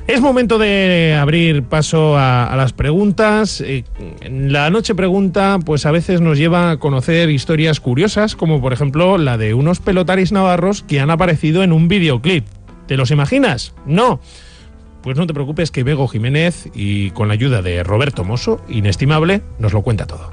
Es momento de abrir paso a las preguntas. La noche pregunta, pues a veces nos lleva a conocer historias curiosas, como por ejemplo la de unos pelotaris navarros que han aparecido en un videoclip. ¿Te los imaginas? No. Pues no te preocupes, que Bego Jiménez, y con la ayuda de Roberto Mosso, inestimable, nos lo cuenta todo.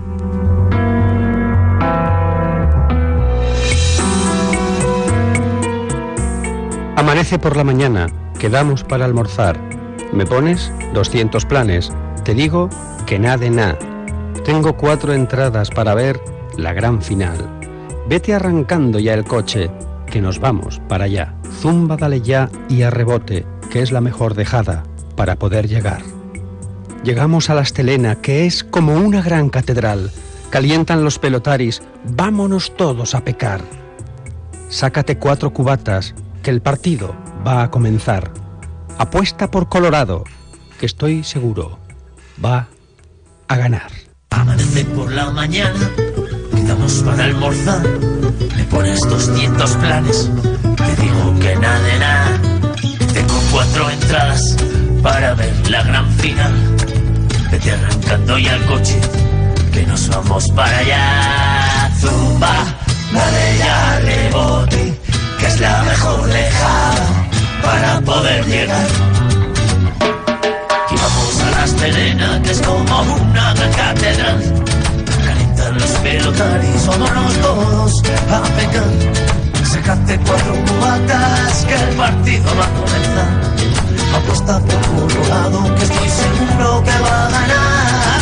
Amanece por la mañana, quedamos para almorzar. Me pones 200 planes, te digo que nada de nada. Tengo 4 entradas para ver la gran final. Vete arrancando ya el coche, que nos vamos para allá. Zumba, dale ya y a rebote, que es la mejor dejada para poder llegar. Llegamos a la Estelena, que es como una gran catedral. Calientan los pelotaris, vámonos todos a pecar. Sácate 4 cubatas, que el partido va a comenzar. Apuesta por Colorado, que estoy seguro va a ganar. Amanece por la mañana, quedamos para almorzar. Me pones 200 planes, te digo que nada de nada. Tengo 4 entradas para ver la gran final. Vete arrancando ya el coche, que nos vamos para allá. Zumba, dale ya rebote, que es la mejor dejada para poder llegar. Y vamos a la Estelena, que es como una gran catedral. Calientan los pelotaris, vámonos todos a pecar. Sácate 4 cubatas, que el partido va a comenzar. Apuesta por Colorado, que estoy seguro que va a ganar.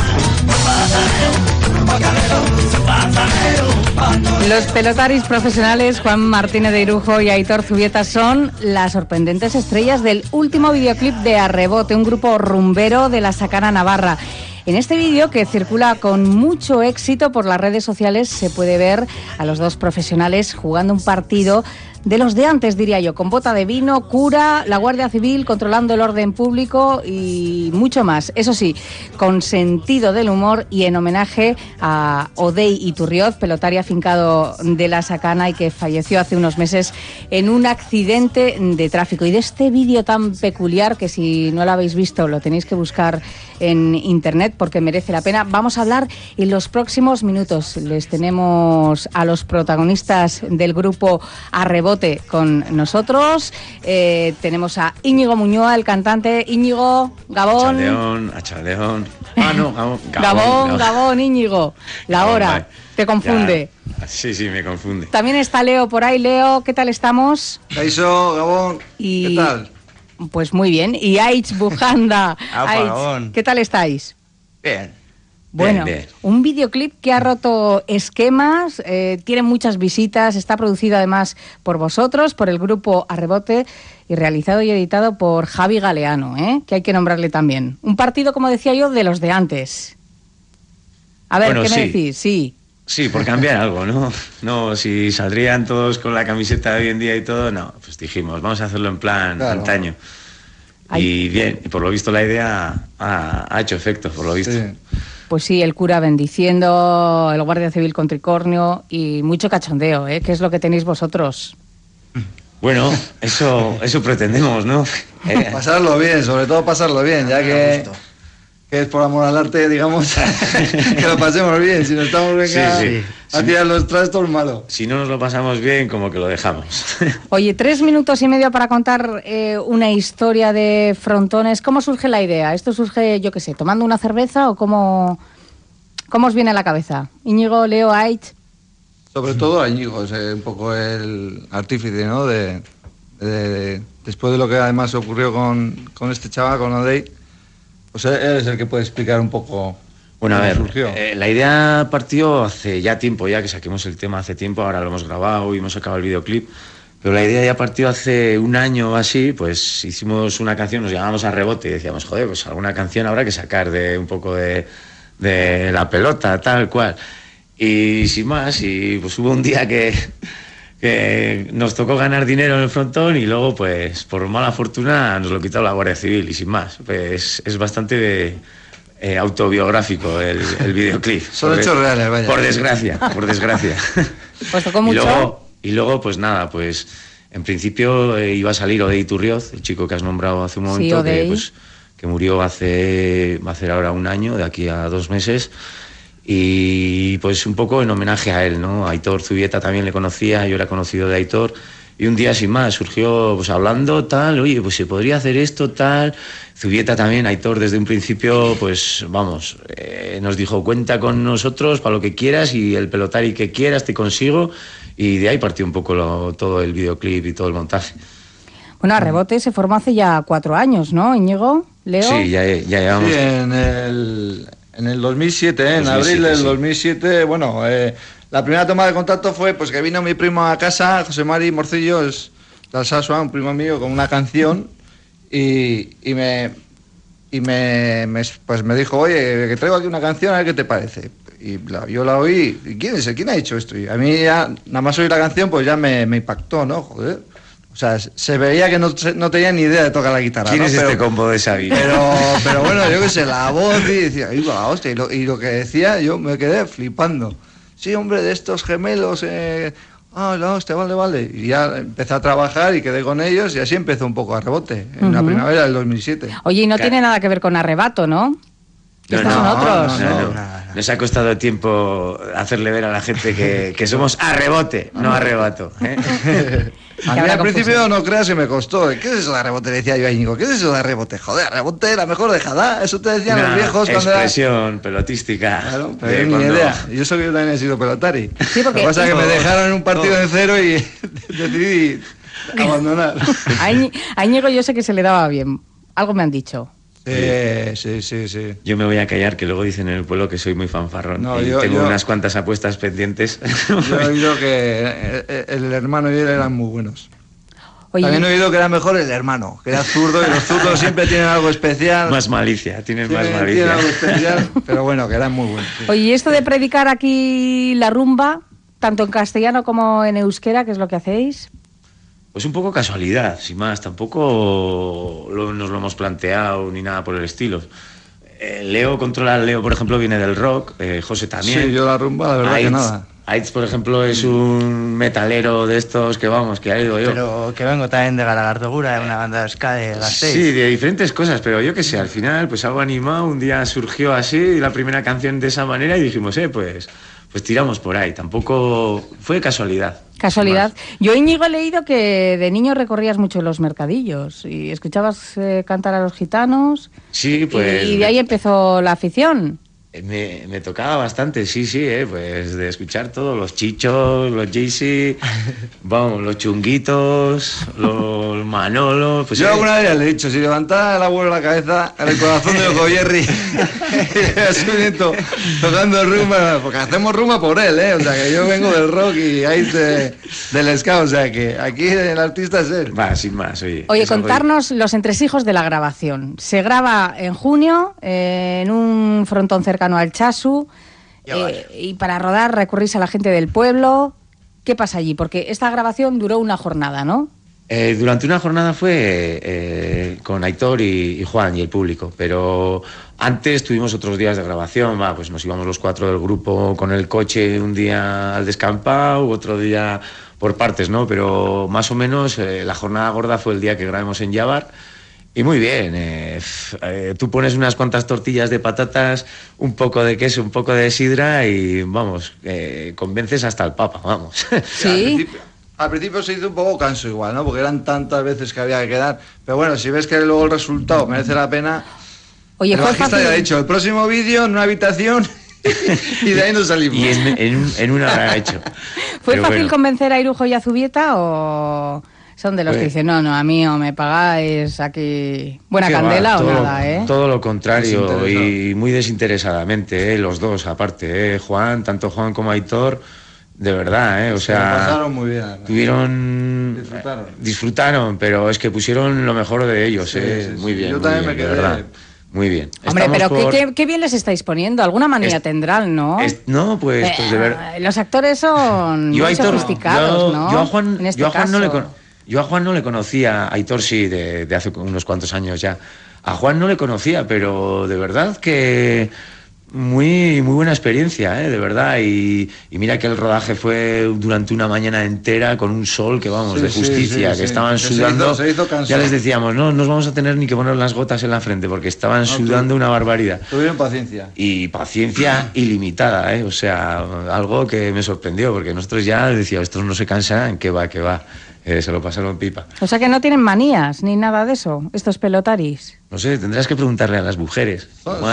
Los pelotaris profesionales Juan Martínez de Irujo y Aitor Zubieta son las sorprendentes estrellas del último videoclip de A Rebote, un grupo rumbero de la Sacana Navarra. En este vídeo, que circula con mucho éxito por las redes sociales, se puede ver a los dos profesionales jugando un partido de los de antes, diría yo, con bota de vino, cura, la Guardia Civil controlando el orden público y mucho más. Eso sí, con sentido del humor y en homenaje a Odey Iturrioz, pelotari afincado de la Sacana y que falleció hace unos meses en un accidente de tráfico. Y de este vídeo tan peculiar, que si no lo habéis visto lo tenéis que buscar en internet porque merece la pena, vamos a hablar en los próximos minutos. Les tenemos a los protagonistas del grupo A Rebote con nosotros. Tenemos a Íñigo Muñoa, el cantante. Íñigo, Gabón. Achaldeón. Gabón, Íñigo. La hora. Te confunde. Ya. Sí, me confunde. También está Leo por ahí. Leo, ¿qué tal estamos? Caixo, Gabón. ¿Qué tal? Pues muy bien. Y Aitz Bujanda. Aitz, ¿qué tal estáis? Bien. Bueno, bien. Un videoclip que ha roto esquemas, tiene muchas visitas, está producido además por vosotros, por el grupo A Rebote y realizado y editado por Javi Galeano, que hay que nombrarle también. Un partido, como decía yo, de los de antes. A ver, bueno, ¿qué me decís? Sí, por cambiar algo, ¿no? No, si saldrían todos con la camiseta de hoy en día y todo, no, pues dijimos, vamos a hacerlo en plan antaño. Y bien, y por lo visto la idea ha hecho efecto, por lo visto. Sí. Pues sí, el cura bendiciendo, el guardia civil con tricornio y mucho cachondeo, que es lo que tenéis vosotros. Bueno, eso pretendemos, ¿no? Pasarlo bien, sobre todo pasarlo bien, ya que es por amor al arte, digamos, que lo pasemos bien. Si no estamos a tirar los trastos, malo. Si no nos lo pasamos bien, como que lo dejamos. Oye, 3 minutos y medio para contar una historia de frontones. ¿Cómo surge la idea? ¿Esto surge, yo qué sé, tomando una cerveza o cómo os viene a la cabeza? Íñigo, Leo, Aitz. Sobre todo a Íñigo, es un poco el artífice, ¿no? Después de lo que además ocurrió con este chaval, con Odey, pues él es el que puede explicar un poco. Bueno, a ver, la idea partió hace ya tiempo, ya que saquemos el tema hace tiempo, ahora lo hemos grabado y hemos acabado el videoclip, pero la idea ya partió hace un año o así, pues hicimos una canción, nos llamábamos A Rebote y decíamos, joder, pues alguna canción habrá que sacar de un poco de la pelota, tal cual. Y sin más, y pues hubo un día que nos tocó ganar dinero en el frontón y luego, pues, por mala fortuna nos lo quitó la Guardia Civil y sin más. Pues es bastante autobiográfico el videoclip. Son hechos reales, vaya. Por desgracia. Pues tocó mucho. Y luego, pues nada, pues En principio iba a salir Odey Turrioz, el chico que has nombrado hace un momento, que murió va a hacer ahora un año, de aquí a 2 meses. Y pues un poco en homenaje a él, ¿no? Aitor Zubieta también le conocía, yo era conocido de Aitor. Y un día, sin más, surgió pues hablando tal, oye, pues se podría hacer esto, tal. Zubieta también, Aitor desde un principio, pues vamos, nos dijo, cuenta con nosotros para lo que quieras y el pelotari que quieras te consigo. Y de ahí partió un poco todo el videoclip y todo el montaje. Bueno, Arrebote se formó hace ya 4 años, ¿no, Íñigo? ¿Leo? Sí, ya llevamos... Sí, en el 2007, en abril del 2007, bueno, la primera toma de contacto fue pues que vino mi primo a casa, José Mari Morcillo, es de Alsasua, un primo mío, con una canción y me dijo, oye, que traigo aquí una canción, a ver qué te parece. Y yo la oí, ¿y quién es? ¿Quién ha hecho esto? Y a mí ya, nada más oír la canción, pues ya me impactó, ¿no? Joder. O sea, se veía que no tenía ni idea de tocar la guitarra. ¿Quién es este combo de Xavi? Pero bueno, yo qué sé, la voz y decía, ¡ay, la hostia! Y lo que decía, yo me quedé flipando. Sí, hombre, de estos gemelos, la hostia, vale. Y ya empecé a trabajar y quedé con ellos y así empezó un poco Arrebote, en la primavera del 2007. Oye, y no tiene nada que ver con Arrebato, ¿no? Estos son otros. No. Nos ha costado tiempo hacerle ver a la gente que somos Arrebote, no Arrebato. A mí al principio no creas que me costó. ¿Qué es eso de Arrebote? Le decía yo a Íñigo. ¿Qué es eso de Arrebote? Joder, Arrebote era mejor dejada. Eso te decían los viejos cuando era... expresión pelotística. Claro, pero ni idea. Yo sé que yo también he sido pelotari. Sí, porque... Lo que pasa es que me dejaron en un partido de 0 y decidí abandonar. A Íñigo yo sé que se le daba bien. Algo me han dicho. Sí. Yo me voy a callar, que luego dicen en el pueblo que soy muy fanfarrón. Tengo unas cuantas apuestas pendientes. Yo he oído que el hermano y él eran muy buenos. Oye, también he oído que era mejor el hermano, que era zurdo, y los zurdos siempre tienen algo especial. Más malicia, tienen más malicia. Tienen algo especial, pero bueno, que eran muy buenos. Sí. Oye, y esto de predicar aquí la rumba, tanto en castellano como en euskera, ¿qué es lo que hacéis? Pues un poco casualidad, sin más, tampoco nos lo hemos planteado ni nada por el estilo. Leo, por ejemplo, viene del rock, José también. Sí, yo la rumba, la verdad que nada. Aitz, por ejemplo, es un metalero de estos que vamos, que ha ido yo. Pero que vengo también de Garagardo-Gura, de una banda de ska de Gasteiz. Sí, de diferentes cosas, pero yo qué sé, al final, pues algo animado, un día surgió así, la primera canción de esa manera, y dijimos, pues tiramos por ahí. Tampoco fue casualidad. Casualidad. Yo, Íñigo, he leído que de niño recorrías mucho los mercadillos y escuchabas cantar a los gitanos. Sí, pues... Y de ahí empezó la afición. Me tocaba bastante, sí, pues de escuchar todo, los chichos, los Jaycee, vamos, los chunguitos, los Manolos... Pues yo alguna vez le he dicho, si levantara el abuelo la cabeza, en el corazón de Ojo Jerry, a su nieto tocando rumba, porque hacemos rumba por él, o sea que yo vengo del rock y ahí del ska, o sea que aquí el artista es él. Va, sin más, oye. Oye, contarnos los entresijos de la grabación. Se graba en junio, en un frontón cercano al Chasu, y para rodar recurrís a la gente del pueblo. ¿Qué pasa allí? Porque esta grabación duró una jornada, ¿no? Durante una jornada fue con Aitor y Juan y el público, pero antes tuvimos otros días de grabación, pues nos íbamos los 4 del grupo con el coche un día al descampado, otro día por partes, ¿no? Pero más o menos la jornada gorda fue el día que grabamos en Yabar. Y muy bien, tú pones unas cuantas tortillas de patatas, un poco de queso, un poco de sidra y vamos, convences hasta el papa, vamos. Sí. Al principio se hizo un poco canso igual, ¿no? Porque eran tantas veces que había que quedar. Pero bueno, si ves que luego el resultado merece la pena... Oye, el bajista ya ha dicho, el próximo vídeo en una habitación y de ahí nos salimos. Y en una hora hecho. ¿Fue fácil convencer a Irujo y a Zubieta o...? Son de los que dicen, no, a mí o me pagáis aquí buena candela o nada, Todo lo contrario, y muy desinteresadamente, los dos, aparte, Tanto Juan como Aitor, de verdad, o sea... Se pasaron muy bien. Disfrutaron, pero es que pusieron lo mejor de ellos, sí. Muy bien. Yo también me quedé... de verdad. Muy bien. Hombre, pero qué bien les estáis poniendo. Alguna manía tendrán, ¿no? No, pues de verdad. Los actores son muy sofisticados, ¿no? Yo a Juan no le conocía, a Aitor sí, de hace unos cuantos años ya. A Juan no le conocía, pero de verdad que Muy buena experiencia, de verdad. Y mira que el rodaje fue durante una mañana entera con un sol que vamos, de justicia, que estaban sudando. Se hizo cansado. Ya les decíamos, no nos vamos a tener ni que poner las gotas en la frente porque estaban sudando una barbaridad. Tuvieron paciencia. Y paciencia ilimitada, o sea, algo que me sorprendió porque nosotros ya decíamos, estos no se cansan, que va. Se lo pasaron pipa. O sea que no tienen manías ni nada de eso, estos pelotaris. No sé, tendrás que preguntarle a las mujeres.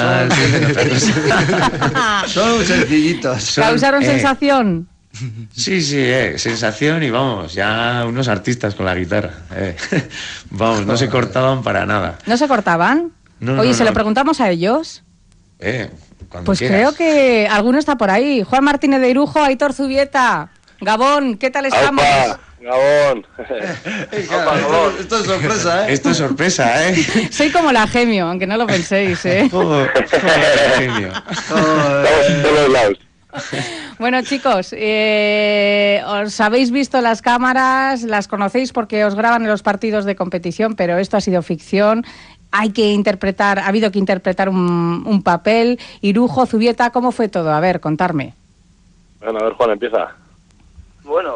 Son sencillitos. ¿Causaron sensación? Sí, sensación y vamos, ya unos artistas con la guitarra. Vamos, no se cortaban para nada. ¿No se cortaban? No, Oye, ¿se lo preguntamos a ellos? Cuando pues quieras. creo que alguno está por ahí. Juan Martínez de Irujo, Aitor Zubieta. Gabón, ¿qué tal estamos? ¡Aupa! Gabón. Esto es sorpresa, Esto es sorpresa, Soy como la Gemio, aunque no lo penséis, Como la Gemio. Estamos en todos lados. Bueno, chicos, os habéis visto las cámaras, las conocéis porque os graban en los partidos de competición, pero esto ha sido ficción. Ha habido que interpretar un papel. Irujo, Zubieta, ¿cómo fue todo? A ver, contarme. Bueno, a ver, Juan, empieza. Bueno,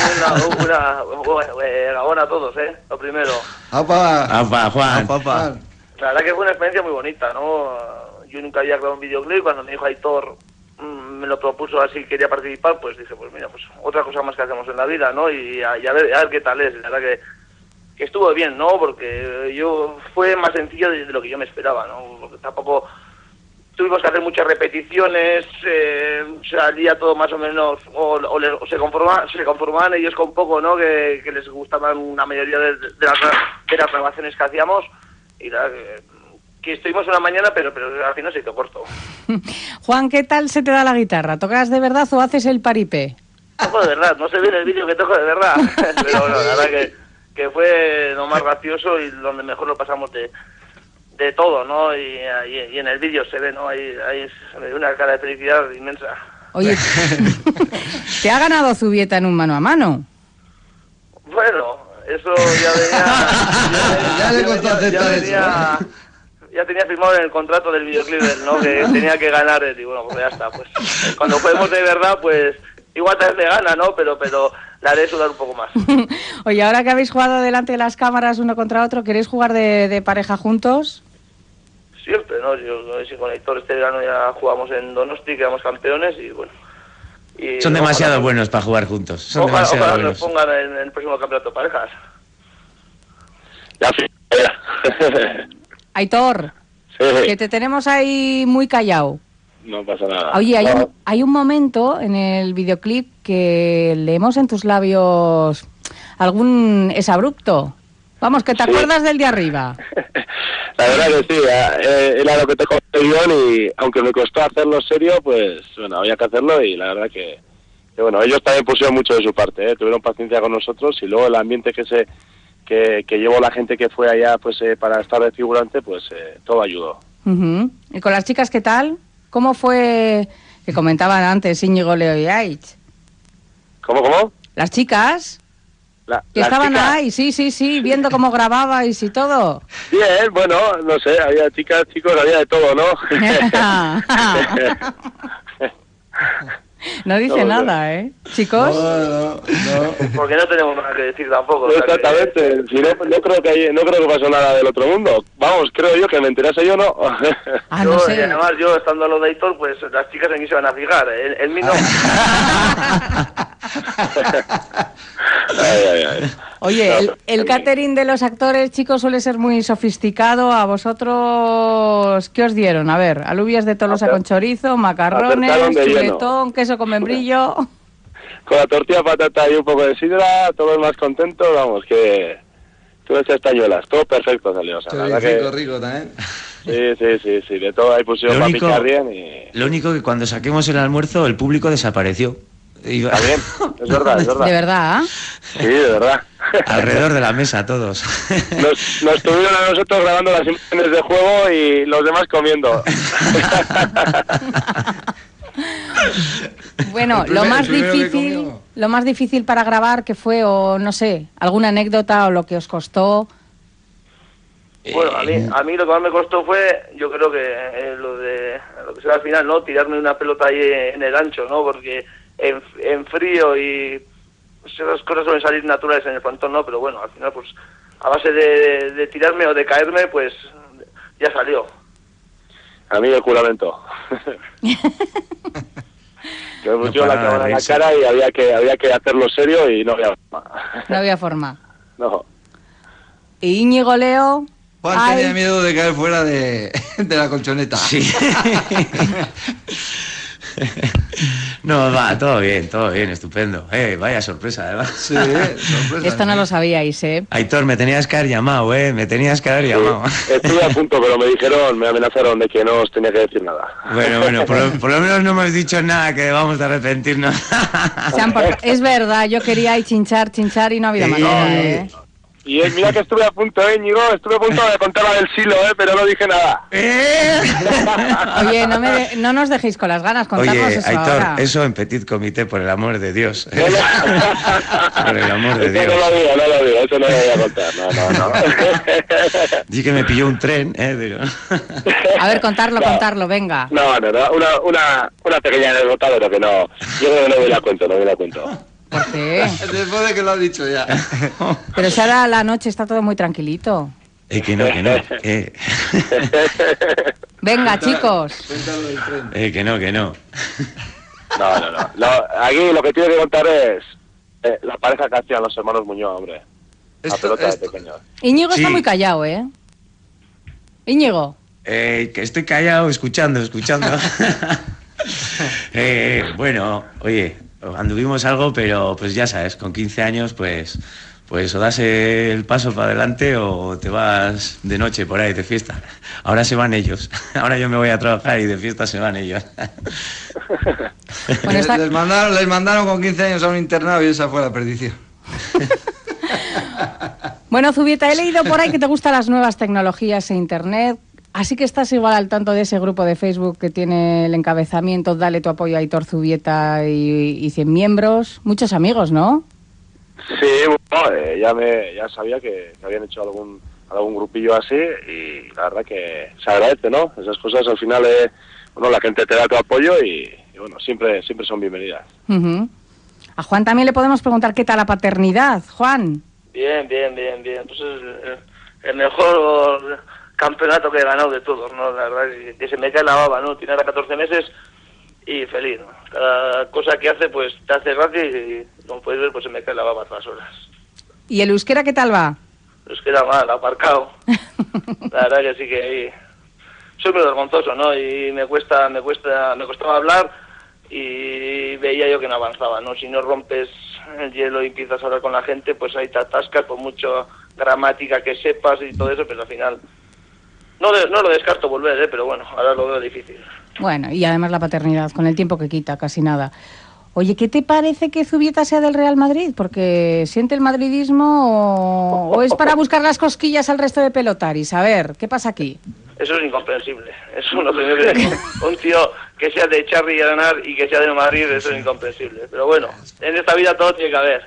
Gabón a todos, lo primero. ¡Apa, Juan! La verdad que fue una experiencia muy bonita, ¿no? Yo nunca había grabado un videoclip, cuando me dijo Aitor, me lo propuso así, quería participar, pues dije, pues mira, pues otra cosa más que hacemos en la vida, ¿no? Y a ver qué tal es. La verdad que estuvo bien, ¿no? Porque fue más sencillo de lo que yo me esperaba, ¿no? Porque tampoco tuvimos que hacer muchas repeticiones, salía todo más o menos, o se conformaban ellos con poco, ¿no? Que les gustaban una mayoría de las grabaciones que hacíamos, y la que estuvimos una mañana, pero al final se hizo corto. Juan, ¿qué tal se te da la guitarra? ¿Tocas de verdad o haces el paripé? Toco de verdad, no se ve en el vídeo que toco de verdad, pero bueno, la verdad que fue lo más gracioso y donde mejor lo pasamos de todo, ¿no? Y en el vídeo se ve, ¿no? Ahí se me ve una cara de felicidad inmensa. Oye, ¿te ha ganado Zubieta en un mano a mano? Bueno, eso ya venía... Ya tenía firmado en el contrato del videoclip, ¿no? Que tenía que ganar él, y bueno, pues ya está, pues cuando juguemos de verdad, pues igual tal vez me gana, ¿no? Pero la haré sudar un poco más. Oye, ahora que habéis jugado delante de las cámaras uno contra otro, ¿queréis jugar de pareja juntos? Siempre, ¿no? Yo con Aitor este verano ya jugamos en Donosti, quedamos campeones y bueno. Son demasiado buenos para jugar juntos. Ojalá nos pongan en el próximo campeonato de parejas. Ya. Aitor, que te tenemos ahí muy callado. No pasa nada. Oye, hay un momento en el videoclip que leemos en tus labios algún exabrupto. Vamos, que te acuerdas del de arriba. La verdad que sí, era lo que te conté y aunque me costó hacerlo serio, pues bueno, había que hacerlo y la verdad que bueno, ellos también pusieron mucho de su parte, tuvieron paciencia con nosotros y luego el ambiente que llevó la gente que fue allá pues para estar de figurante, pues todo ayudó. Uh-huh. ¿Y con las chicas qué tal? ¿Cómo fue que comentaban antes Íñigo, Leo y Aich? ¿Cómo? Las chicas que estaban ahí, sí, viendo cómo grababais y todo. Bien, bueno, no sé, había chicas, chicos, había de todo, ¿no? No dice nada, chicos. No. Porque no tenemos nada que decir tampoco. Exactamente. Si no creo que pasó nada del otro mundo. Vamos, creo yo que me enterase yo, ¿no. No sé. Y además yo estando a lo de Aitor, pues las chicas en mí se van a fijar. En mí no. Ay. Oye, el catering de los actores, chicos, suele ser muy sofisticado. ¿A vosotros qué os dieron? A ver, alubias de Tolosa con chorizo, macarrones, chuletón, queso con membrillo. Con la tortilla patata y un poco de sidra, todos más contentos, vamos, que todas esas tañuelas, todo perfecto salió. O sea, rico también. Sí, de todo ahí pusieron para picar bien y... Lo único que cuando saquemos el almuerzo, el público desapareció. Está bien, es verdad. ¿De verdad? Sí, de verdad. Alrededor de la mesa, todos. Nos tuvieron a nosotros grabando las imágenes de juego y los demás comiendo. Bueno, lo más difícil para grabar, ¿qué fue? O no sé, alguna anécdota o lo que os costó. Bueno, a mí lo que más me costó fue, yo creo que lo que será al final, ¿no? Tirarme una pelota ahí en el ancho, ¿no? Porque en frío y pues, esas cosas suelen salir naturales en el frontón, ¿no? Pero bueno, al final, pues a base de tirarme o de caerme, pues ya salió. A mí el juramento. Que me pusieron la cámara en la cara y había que hacerlo serio y no había forma. No había forma. No. ¿Y Íñigo, Leo? Juan tenía miedo de caer fuera de la colchoneta. Sí. No, va, todo bien, estupendo. Vaya sorpresa, además. Sí, sorpresa. Esto no lo sabíais, ¿eh? Aitor, me tenías que haber llamado, me tenías que haber llamado. Estuve a punto, pero me amenazaron de que no os tenía que decir nada. Bueno, por lo menos no me has dicho nada que vamos a arrepentirnos. Es verdad, yo quería ir chinchar y no había manera, ¿eh? Y mira que estuve a punto, Íñigo, de contar la del silo, pero no dije nada. Oye, no nos dejéis con las ganas, contarnos eso Aitor, ahora. eso en petit comité, por el amor de Dios. Por el amor de Dios. No lo digo, eso no lo voy a contar, no. Dí que me pilló un tren, pero... A ver, contarlo, venga. No, una pequeña anécdota, pero que no, yo creo que no me la cuento. ¿Por qué? Después de que lo has dicho ya. Pero si ahora la noche está todo muy tranquilito. Que no. Venga, chicos. Que no. No. Aquí lo que tiene que contar es la pareja que hacían los hermanos Muñoz, hombre. La pelota de pequeños. Íñigo está muy callado, ¿eh? Íñigo. Que estoy callado, escuchando. Bueno, oye, anduvimos algo, pero pues ya sabes, con 15 años, pues o das el paso para adelante o te vas de noche por ahí de fiesta. Ahora se van ellos. Ahora yo me voy a trabajar y de fiesta se van ellos. Bueno, les mandaron con 15 años a un internado y esa fue la perdición. Bueno, Zubieta, he leído por ahí que te gustan las nuevas tecnologías e internet. Así que estás igual al tanto de ese grupo de Facebook que tiene el encabezamiento Dale tu apoyo a Aitor Zubieta y 100 miembros. Muchos amigos, ¿no? Sí, bueno, ya sabía que habían hecho algún grupillo así y la verdad que se agradece, ¿no? Esas cosas al final, la gente te da tu apoyo y bueno, siempre son bienvenidas. Uh-huh. A Juan también le podemos preguntar qué tal la paternidad, Juan. Bien. Pues el mejor campeonato que he ganado de todos, ¿no? La verdad es que se me cae la baba, ¿no? Tiene ahora 14 meses y feliz, ¿no? Cada cosa que hace, pues te hace gracia y como puedes ver, pues se me cae la baba a todas horas. ¿Y el euskera qué tal va? El euskera mal, aparcado. La verdad que sí que ahí soy muy vergonzoso, ¿no? Y me costaba hablar y veía yo que no avanzaba, ¿no? Si no rompes el hielo y empiezas a hablar con la gente, pues ahí te atascas por mucha gramática que sepas y todo eso, pero al final no lo descarto volver, pero bueno, ahora lo veo difícil. Bueno, y además la paternidad, con el tiempo que quita, casi nada. Oye, ¿qué te parece que Zubieta sea del Real Madrid? ¿Porque siente el madridismo o es para buscar las cosquillas al resto de pelotaris? A ver, ¿qué pasa aquí? Eso es incomprensible. Eso es lo primero que digo. Un tío que sea de Charri y ganar y que sea de Madrid, eso es incomprensible. Pero bueno, en esta vida todo tiene que haber.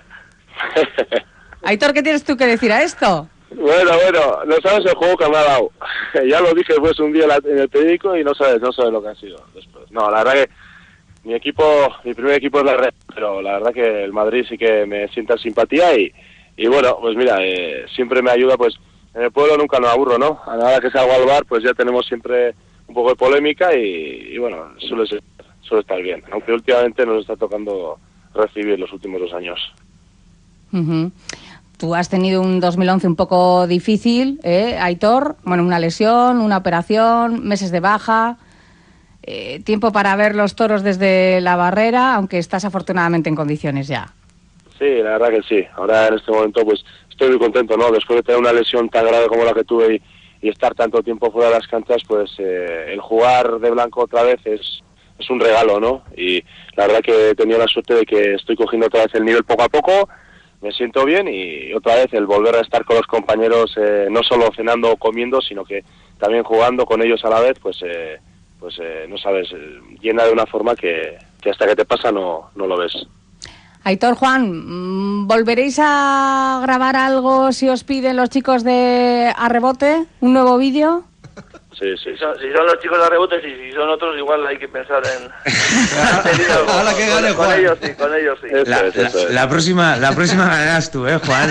Aitor, ¿qué tienes tú que decir a esto? Bueno, no sabes el juego que me ha dado. Ya lo dije después un día en el periódico y no sabes lo que ha sido después. No, la verdad que mi primer equipo es la Real, pero la verdad que el Madrid sí que me sienta simpatía y bueno, pues mira, siempre me ayuda, pues en el pueblo nunca nos aburro, ¿no? A la hora que salgo al bar, pues ya tenemos siempre un poco de polémica y bueno, suele estar bien, aunque últimamente nos está tocando recibir los últimos 2 años. Uh-huh. Tú has tenido un 2011 un poco difícil, Aitor, bueno, una lesión, una operación, meses de baja, tiempo para ver los toros desde la barrera, aunque estás afortunadamente en condiciones ya. Sí, la verdad que sí. Ahora en este momento pues estoy muy contento, ¿no? Después de tener una lesión tan grave como la que tuve y estar tanto tiempo fuera de las canchas, pues el jugar de blanco otra vez es un regalo, ¿no? Y la verdad que he tenido la suerte de que estoy cogiendo otra vez el nivel poco a poco, me siento bien y otra vez el volver a estar con los compañeros, no solo cenando o comiendo, sino que también jugando con ellos a la vez, pues no sabes, llena de una forma que hasta que te pasa no lo ves. Aitor, Juan, ¿volveréis a grabar algo si os piden los chicos de A Rebote? ¿Un nuevo vídeo? Sí. Si son los chicos de Rebote, sí, si son otros, igual hay que pensar en... Ahora que gane Juan. Con ellos sí. Eso es. La próxima ganarás tú, Juan.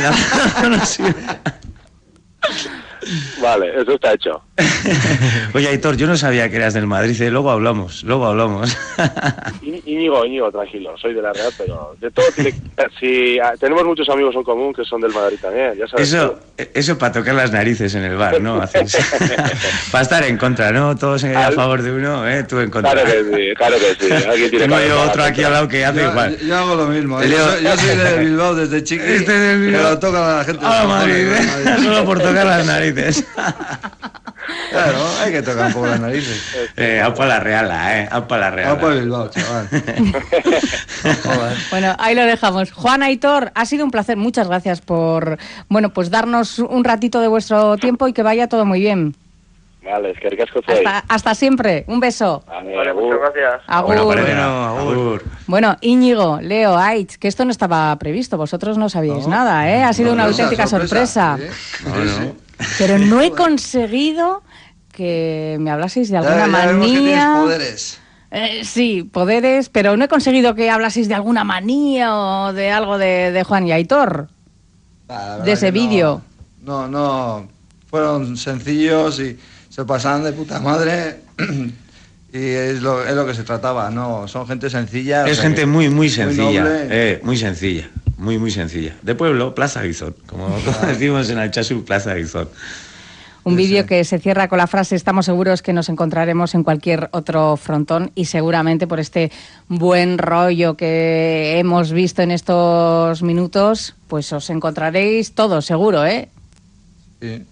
Vale, eso está hecho. Oye, Aitor, yo no sabía que eras del Madrid, luego hablamos. Íñigo, tranquilo, soy de la Real, pero de todo tiene que... Si tenemos muchos amigos en común que son del Madrid también, ya sabes. Eso para tocar las narices en el bar, ¿no? Para estar en contra, ¿no? Todos a favor de uno, tú en contra. Claro que sí. Alguien tiene Tengo yo otro aquí al lado que hace igual. Yo hago lo mismo. Yo soy de Bilbao desde chiqui, pero toca a la gente de Madrid, solo por tocar las narices. Claro, hay que tocar un poco las narices. Au para la Real, au para la Real. Au para Bilbao, chaval. Bueno, ahí lo dejamos. Juan, Aitor, ha sido un placer. Muchas gracias por, pues darnos un ratito de vuestro tiempo y que vaya todo muy bien. Vale, es que ricasco. Hasta siempre. Un beso. Vale, muchas gracias. Agur. Bueno, Íñigo, Leo, Aitz, que esto no estaba previsto. Vosotros no sabíais nada, ¿eh? Ha sido una auténtica sorpresa. Sí. Pero no he conseguido que me hablaseis de alguna manía. Poderes. Sí, poderes, pero no he conseguido que hablaseis de alguna manía o de algo de Juan y Aitor. De ese vídeo. No, fueron sencillos y se pasaban de puta madre. Y es lo que se trataba, ¿no? Son gente sencilla. Es gente muy sencilla. Muy muy sencilla. Muy sencilla. De pueblo, Plaza Guizón. Como decimos en Alchazu, Plaza Guizón. Un vídeo que se cierra con la frase: estamos seguros que nos encontraremos en cualquier otro frontón, y seguramente por este buen rollo que hemos visto en estos minutos, pues os encontraréis todos, seguro, ¿eh? Sí.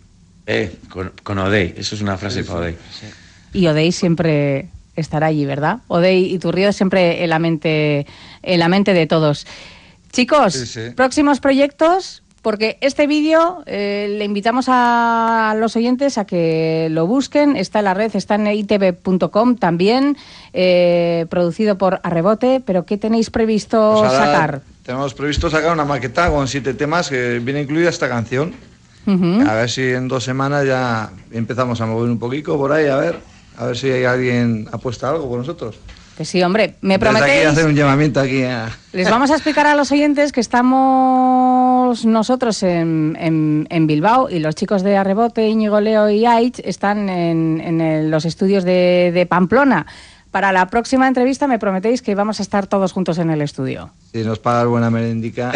Con Odey. Eso es una frase para Odey. Sí. Y Odey siempre estará allí, ¿verdad? Odey Iturrioz siempre en la mente de todos. Chicos, próximos proyectos, porque este vídeo le invitamos a los oyentes a que lo busquen. Está en la red, está en itv.com también, producido por A Rebote. ¿Pero qué tenéis previsto sacar? Tenemos previsto sacar una maqueta con 7 temas que viene incluida esta canción. A ver si en 2 semanas ya empezamos a mover un poquito por ahí, a ver si hay alguien apuesta algo por nosotros. Que sí, hombre, me prometéis... Desde aquí hacer un llamamiento aquí a... Les vamos a explicar a los oyentes que estamos nosotros en Bilbao y los chicos de A Rebote, Íñigo, Leo y Aitz, están en los estudios de Pamplona. Para la próxima entrevista me prometéis que vamos a estar todos juntos en el estudio. Si nos pagas buena merendica.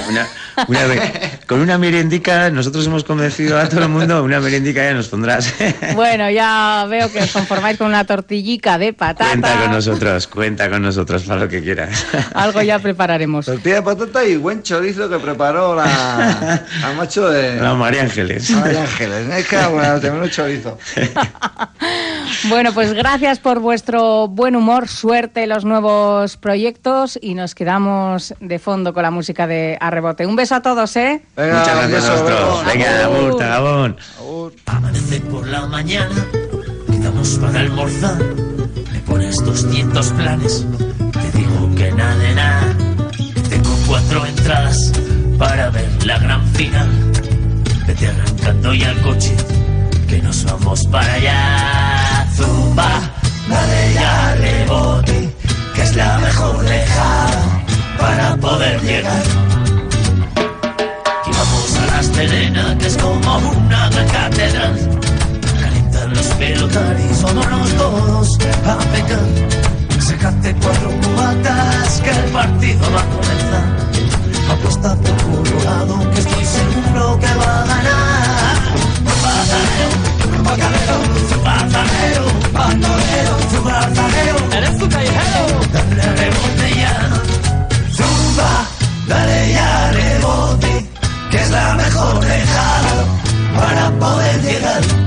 Con una merendica nosotros hemos convencido a todo el mundo, una merendica ya nos pondrás. Bueno, ya veo que os conformáis con una tortillica de patata. Cuenta con nosotros para lo que quieras. Algo ya prepararemos. Tortilla de patata y buen chorizo que preparó la macho de... La María Ángeles. Es que bueno, tenemos un chorizo. Bueno, pues gracias por vuestro buen humor, suerte en los nuevos proyectos y nos quedamos de fondo con la música de A Rebote. Un beso a todos, ¿eh? Venga, muchas gracias a vosotros. Venga, agur, Tagabón. Amanece por la mañana, quedamos para almorzar. Me pones 200 planes, te digo que nada de nada. Tengo 4 entradas para ver la gran final. Vete arrancando ya el coche, que nos vamos para allá. Zumba, dale ya al Rebote, que es la mejor dejada para poder llegar. Y vamos a la Estelena, que es como una gran catedral. Calientan los pelotaris, vámonos todos a pecar. Sácate 4 cubatas, que el partido va a comenzar. Apuesta por Colorado, que estoy seguro que va a ganar. Bazanero, bandolero, eres tu callejero. Dale a Rebote ya, zumba, dale ya a Rebote, que es la mejor dejada para poder llegar.